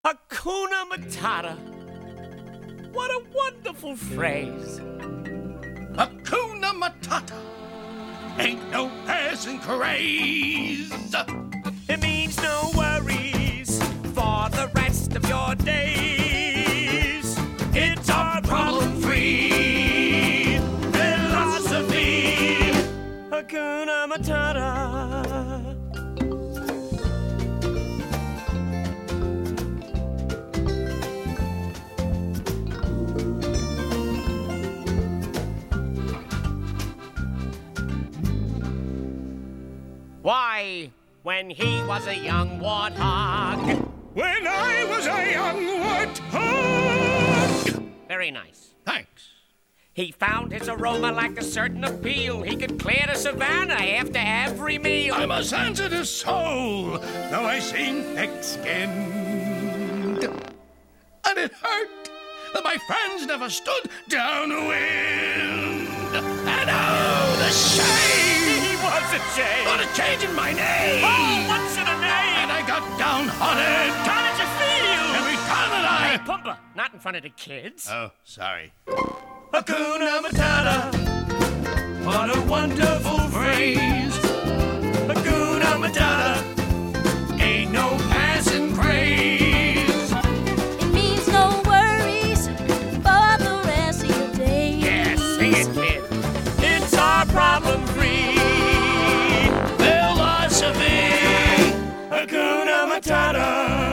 Hakuna Matata. What a wonderful phrase. Hakuna Matata. Ain't no passing craze. It means no worries for the rest of your days. It's our problem-free philosophy. Hakuna Matata. Why, when he was a young warthog. When I was a young warthog. Very nice. Thanks. He found his aroma lacked a certain appeal. He could clear the savannah after every meal. I'm a sensitive soul, though I seem thick-skinned. And it hurt that my friends never stood downwind. And oh, the shame! He was a shame. What a change in my name! Oh, what's in a name? And I got downhearted. How did you feel? Every time that Hey, Pumbaa, not in front of the kids. Oh, sorry. Hakuna Matata. What a wonderful phrase. Hakuna Matata. Ain't no passing craze. It means no worries for the rest of your days. Yes, sing it, kid. It's our problem-free philosophy. Hakuna Matata.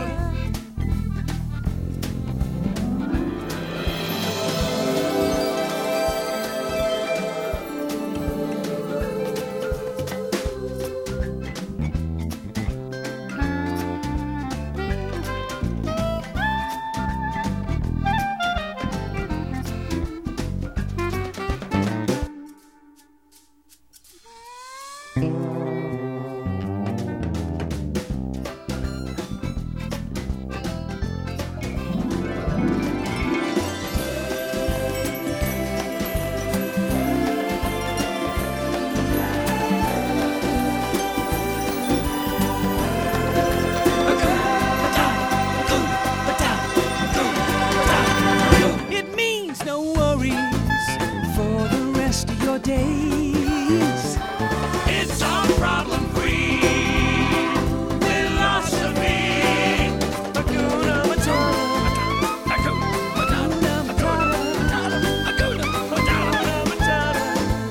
It means no worries for the rest of your days. It's our problem-free philosophy. Hakuna Matata. Hakuna Matata. Hakuna Matata.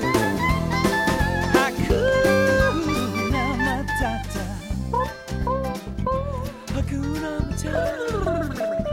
Hakuna Matata. Hakuna Matata.